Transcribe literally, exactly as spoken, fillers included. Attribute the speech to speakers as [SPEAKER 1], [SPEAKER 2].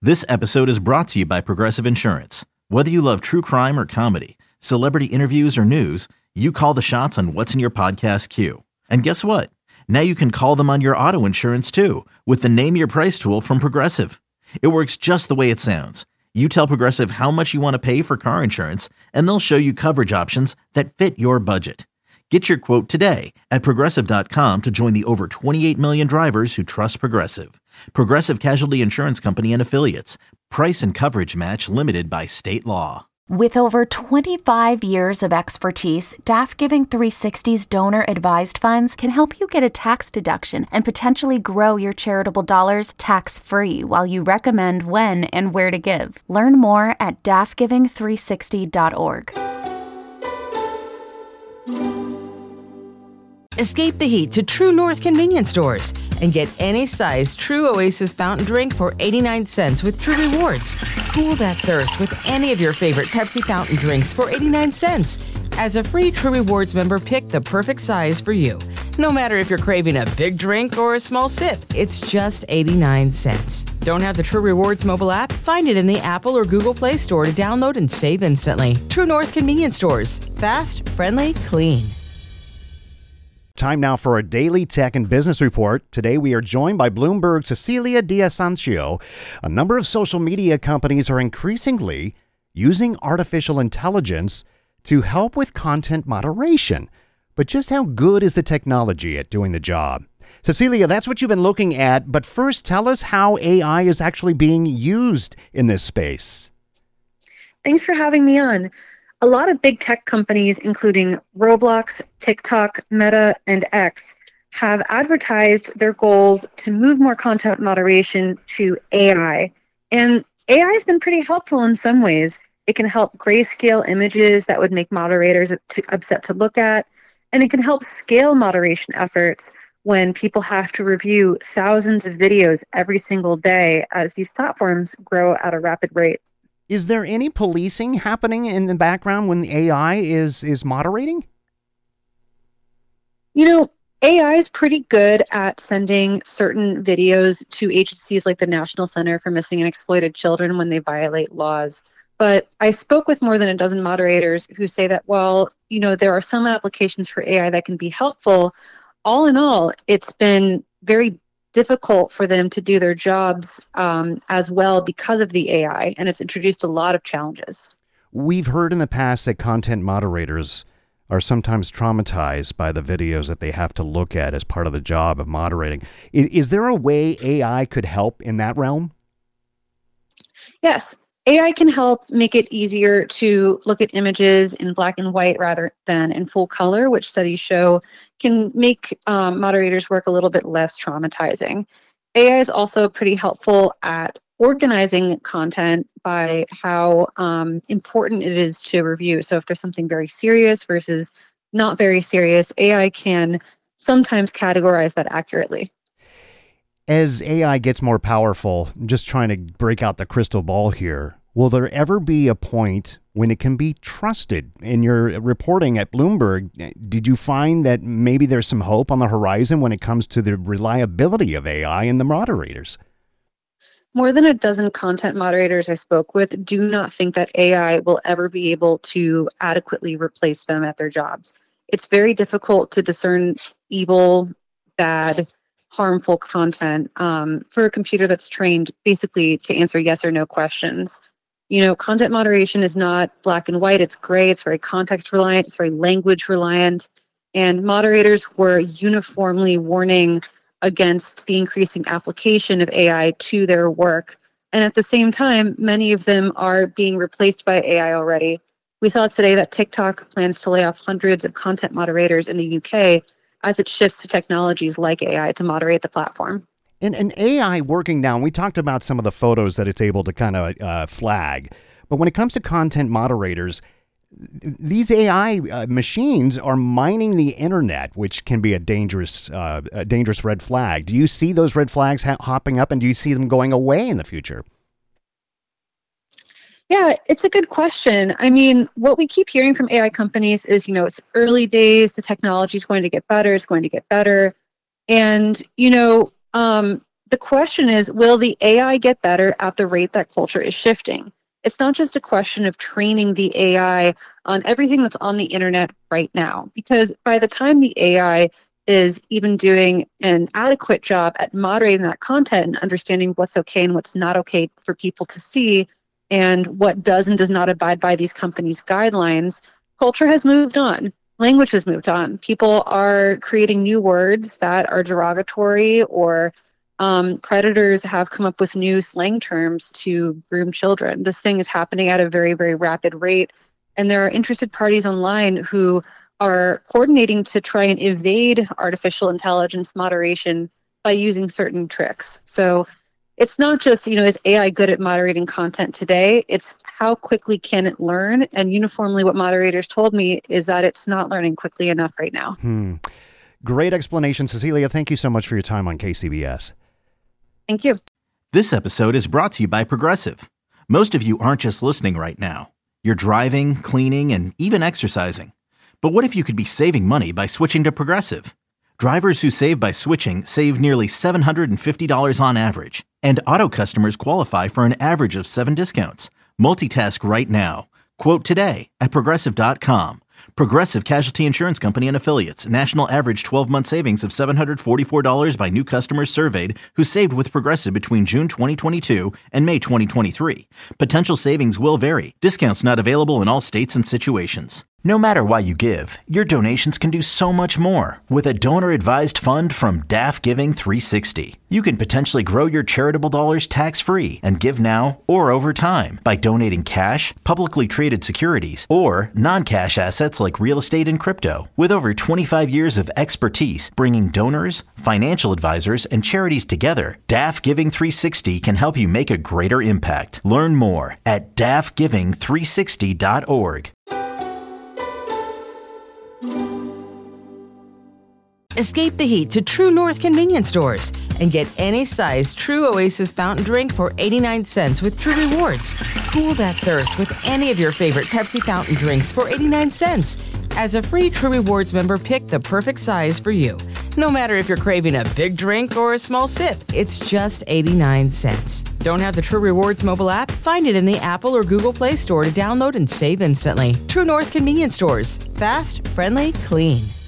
[SPEAKER 1] This episode is brought to you by Progressive Insurance. Whether you love true crime or comedy, celebrity interviews or news, you call the shots on what's in your podcast queue. And guess what? Now you can call them on your auto insurance too with the Name Your Price tool from Progressive. It works just the way it sounds. You tell Progressive how much you want to pay for car insurance, and they'll show you coverage options that fit your budget. Get your quote today at Progressive dot com to join the over twenty-eight million drivers who trust Progressive. Progressive Casualty Insurance Company and Affiliates. Price and coverage match limited by state law.
[SPEAKER 2] With over twenty-five years of expertise, D A F Giving three sixty's donor-advised funds can help you get a tax deduction and potentially grow your charitable dollars tax-free while you recommend when and where to give. Learn more at D A F giving three sixty dot org.
[SPEAKER 3] Escape the heat to True North convenience stores and get any size True Oasis fountain drink for eighty-nine cents with True Rewards. Cool that thirst with any of your favorite Pepsi fountain drinks for eighty-nine cents. As a free True Rewards member, pick the perfect size for you. No matter if you're craving a big drink or a small sip, it's just eighty-nine cents. Don't have the True Rewards mobile app? Find it in the Apple or Google Play Store to download and save instantly. True North convenience stores. Fast, friendly, clean.
[SPEAKER 4] Time now for a daily tech and business report. Today we are joined by Bloomberg's Cecilia D'Asancio. A number of social media companies are increasingly using artificial intelligence to help with content moderation. But just how good is the technology at doing the job? Cecilia, that's what you've been looking at. But first, tell us how A I is actually being used in this space.
[SPEAKER 5] Thanks for having me on. A lot of big tech companies, including Roblox, TikTok, Meta, and X, have advertised their goals to move more content moderation to A I. And A I has been pretty helpful in some ways. It can help grayscale images that would make moderators too upset to look at, and it can help scale moderation efforts when people have to review thousands of videos every single day as these platforms grow at a rapid rate.
[SPEAKER 4] Is there any policing happening in the background when the A I is, is moderating?
[SPEAKER 5] You know, A I is pretty good at sending certain videos to agencies like the National Center for Missing and Exploited Children when they violate laws. But I spoke with more than a dozen moderators who say that while, you know, there are some applications for A I that can be helpful, all in all, it's been very difficult for them to do their jobs um, as well because of the A I, and it's introduced a lot of challenges.
[SPEAKER 4] We've heard in the past that content moderators are sometimes traumatized by the videos that they have to look at as part of the job of moderating. Is, is there a way A I could help in that realm?
[SPEAKER 5] Yes. A I can help make it easier to look at images in black and white rather than in full color, which studies show can make um, moderators' work a little bit less traumatizing. A I is also pretty helpful at organizing content by how um, important it is to review. So if there's something very serious versus not very serious, A I can sometimes categorize that accurately.
[SPEAKER 4] As A I gets more powerful, just trying to break out the crystal ball here, will there ever be a point when it can be trusted? In your reporting at Bloomberg, did you find that maybe there's some hope on the horizon when it comes to the reliability of A I and the moderators?
[SPEAKER 5] More than a dozen content moderators I spoke with do not think that A I will ever be able to adequately replace them at their jobs. It's very difficult to discern evil, bad, harmful content um, for a computer that's trained basically to answer yes or no questions. You know, content moderation is not black and white, it's gray, it's very context reliant, it's very language reliant, and moderators were uniformly warning against the increasing application of A I to their work. And at the same time, many of them are being replaced by A I already. We saw today that TikTok plans to lay off hundreds of content moderators in the U K as it shifts to technologies like A I to moderate the platform.
[SPEAKER 4] And, and A I working down, we talked about some of the photos that it's able to kind of uh, flag. But when it comes to content moderators, these A I uh, machines are mining the internet, which can be a dangerous, uh, a dangerous red flag. Do you see those red flags ha- hopping up, and do you see them going away in the future?
[SPEAKER 5] Yeah, it's a good question. I mean, what we keep hearing from A I companies is, you know, it's early days, the technology is going to get better, it's going to get better. And, you know, um, The question is, will the A I get better at the rate that culture is shifting? It's not just a question of training the A I on everything that's on the internet right now, because by the time the A I is even doing an adequate job at moderating that content and understanding what's okay and what's not okay for people to see, and what does and does not abide by these companies' guidelines, culture has moved on. Language has moved on. People are creating new words that are derogatory, or um, predators have come up with new slang terms to groom children. This thing is happening at a very, very rapid rate. And there are interested parties online who are coordinating to try and evade artificial intelligence moderation by using certain tricks. So it's not just, you know, is A I good at moderating content today? It's how quickly can it learn? And uniformly, what moderators told me is that it's not learning quickly enough right now.
[SPEAKER 4] Hmm. Great explanation, Cecilia. Thank you so much for your time on K C B S.
[SPEAKER 5] Thank you.
[SPEAKER 1] This episode is brought to you by Progressive. Most of you aren't just listening right now. You're driving, cleaning, and even exercising. But what if you could be saving money by switching to Progressive? Drivers who save by switching save nearly seven hundred fifty dollars on average. And auto customers qualify for an average of seven discounts. Multitask right now. Quote today at Progressive dot com. Progressive Casualty Insurance Company and Affiliates. National average twelve-month savings of seven hundred forty-four dollars by new customers surveyed who saved with Progressive between June twenty twenty-two and May twenty twenty-three. Potential savings will vary. Discounts not available in all states and situations. No matter why you give, your donations can do so much more with a donor-advised fund from D A F Giving three sixty. You can potentially grow your charitable dollars tax-free and give now or over time by donating cash, publicly traded securities, or non-cash assets like real estate and crypto. With over twenty-five years of expertise bringing donors, financial advisors, and charities together, D A F Giving three sixty can help you make a greater impact. Learn more at D A F giving three sixty dot org.
[SPEAKER 3] Escape the heat to True North convenience stores and get any size True Oasis fountain drink for eighty-nine cents with True Rewards. Cool that thirst with any of your favorite Pepsi fountain drinks for eighty-nine cents. As a free True Rewards member, pick the perfect size for you. No matter if you're craving a big drink or a small sip, it's just eighty-nine cents. Don't have the True Rewards mobile app? Find it in the Apple or Google Play Store to download and save instantly. True North convenience stores. Fast, friendly, clean.